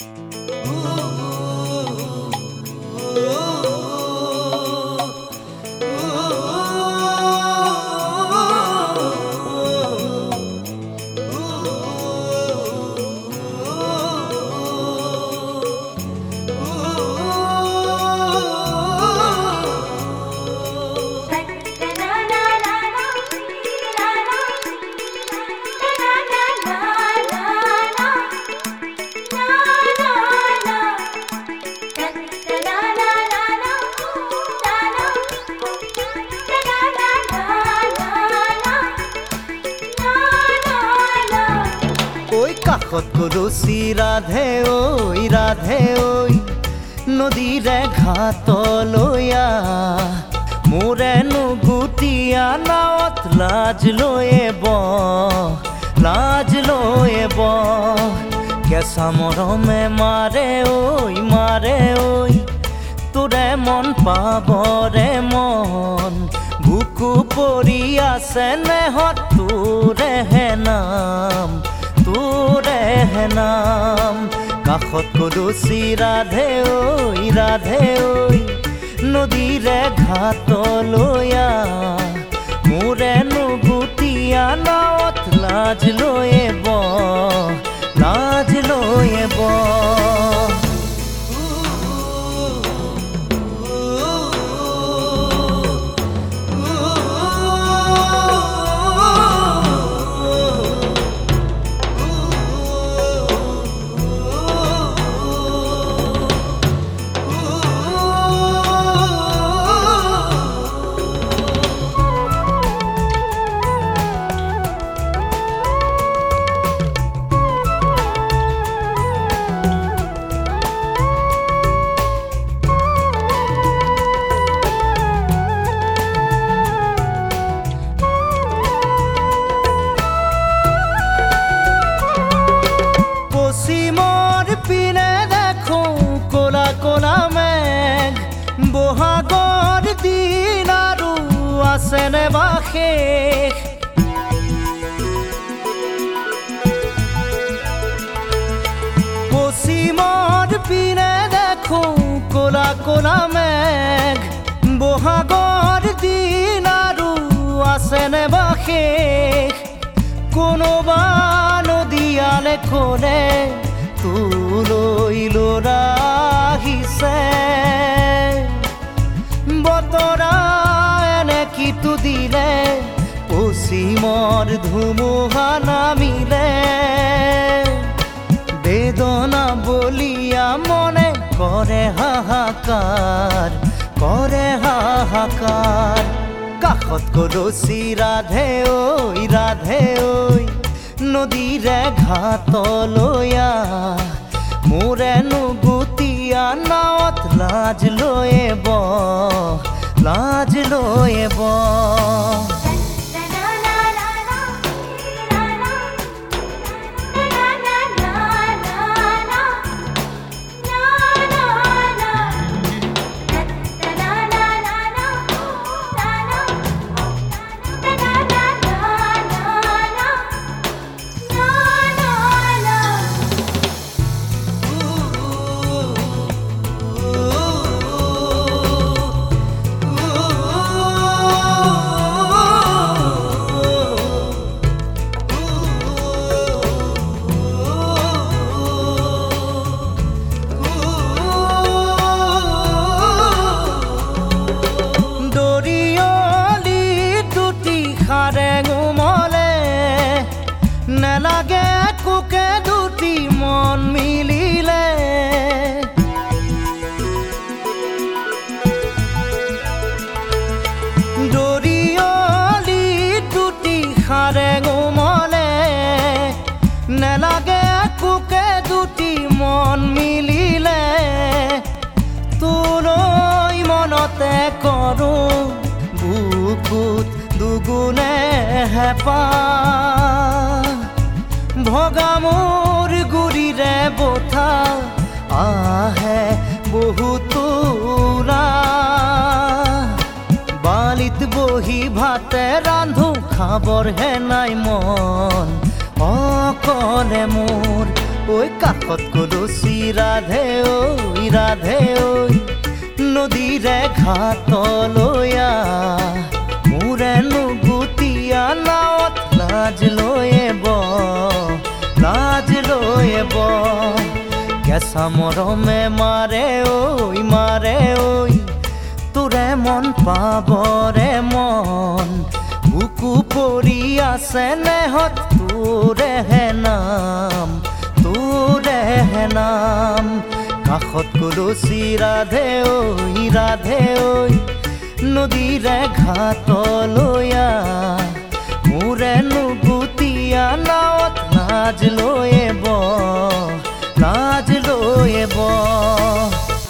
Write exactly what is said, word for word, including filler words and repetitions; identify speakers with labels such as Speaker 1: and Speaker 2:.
Speaker 1: কাষত কলচি ৰাধে ঐ ৰাধে ঐ নদীৰে ঘাটলৈ মোৰেনো গুটিয়া নাৱত লাজ লৈয়ে বহ লাজ লৈয়ে বহ কেঁচা মৰমে মাৰে ঐ মাৰে ঐ তোৰে মন পাবৰে মন বুকু পৰি আছে নেহত তোৰেহে নাম তোৰেহে নাম কাষত কলচি ৰাধে ঐ ৰাধে ঐ নদীৰে ঘাটলৈ মোৰেনো গুটিয়া নাৱত লাজ লৈয়ে বহ লাজ লৈয়ে বহ বহাগৰ দিন আৰু আছেনে বা শেষ পশ্চিমৰ পিনে দেখোঁ ক'লা ক'লা মেঘ বহাগৰ দিন আৰু আছেনে বা শেষ কোনোবা নদীয়ালে ক'লে তোলৈ ল'ৰা আহিছে বতৰা এনে কিটো দিলে পশ্চিমৰ ধুমুহা নামিলে বেদনা বলিয়া মনে কৰে হাহাকাৰ কৰে হাহাকাৰ কাষত কলচি ৰাধে ঐ ৰাধে ঐ নদীৰে ঘাটলৈ মোৰেনো গুটিয়া নাৱত লাজ লৈয়ে বহ লাজ লৈয়ে বহ নেলাগে কোকে দুটি মন মিলিলে দৰিয়লি দুটি খাৰে গোমলে নেলাগে কোকে দুটি মন মিলিলে তোলৈ মনতে কৰোঁ বুকুত দুগুণে হেঁপাহ ভগা মোৰ গুৰিৰে বঠা আহে বহুতো বালিত বহি ভাতে ৰান্ধো খাবৰ হে নাই মন অকলে মোৰ ঐ কাষত কলচি ৰাধে ঐ ৰাধে ঐ নদীৰে ঘাটলৈ আহ মোৰে নুগুতীয়া নাৱত লাজ লৈয়ে বহ লাজ লৈয়ে বহ কেঁচা মৰমে মাৰে ঐ মাৰে ঐ তোৰে মন পাবৰে মন বুকু পৰি আছে নেহত তোৰেহে নাম তোৰেহে নাম কাষত কলচি ৰাধে ঐ ৰাধে ঐ নদীৰে ঘাটলৈ আহ মোৰে নুগুতীয়া নাৱত লাজ লৈয়ে বহ লাজ লৈয়ে বহ